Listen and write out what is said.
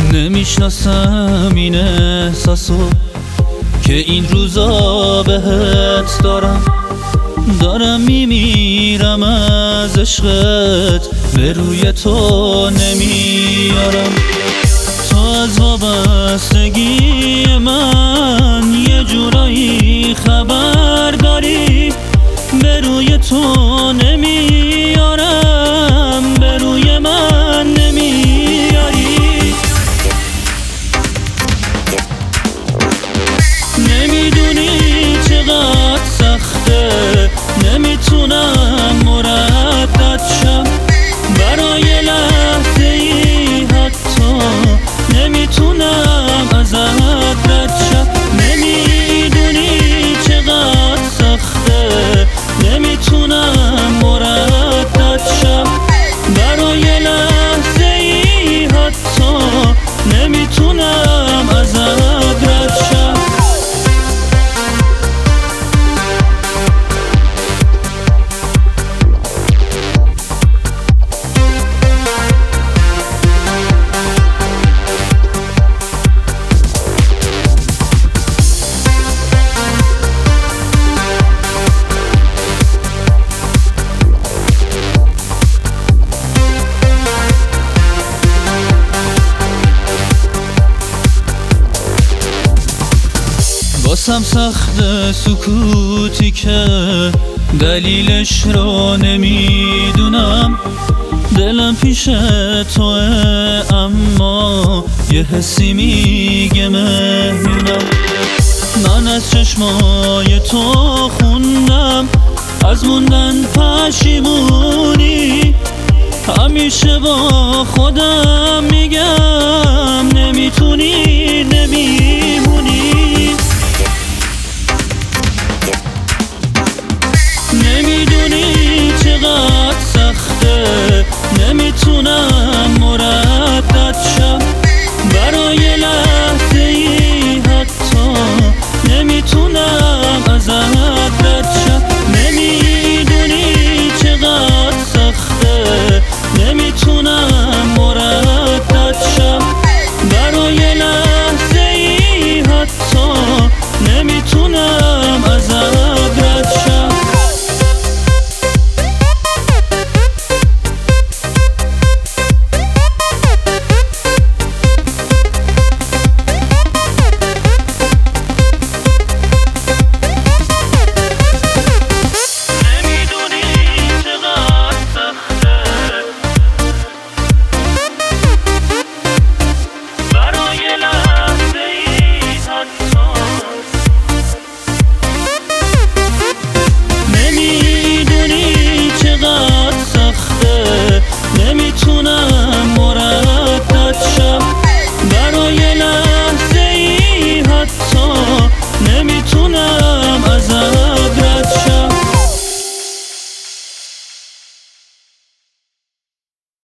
نمیشناسم این احساسو که این روزا بهت دارم میمیرم از عشقت، به روی تو نمیارم. تو از وابستگی من یه جورایی خبر داری، به روی تو نمیارم، به روی من نمیاری. نمیدونی چقدر سخته، نمیتونم مردد شم برای لحظه ای، حتی نمیتونم ازت رد شم. نمیدونی چقدر سخته، نمیتونم مردد شم برای لحظه ای، حتی نمیتونم ازت رد شم. واسم سخت سکوتی که دلیلش رو نمیدونم، دلم پیش توه اما یه حسی میگه مهمونم. من از چشمای تو خوندم از موندن پشیمونی، همیشه با خودم میگم نمیتونی